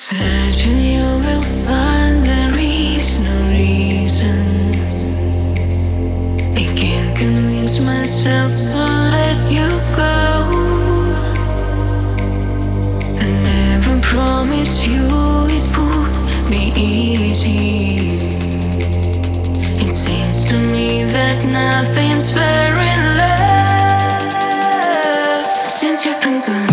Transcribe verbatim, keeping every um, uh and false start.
Searching you will find there is no reason. I can't convince myself to let you go. I never promised you it would be easy. It seems to me that nothing's fair in love since you've been gone.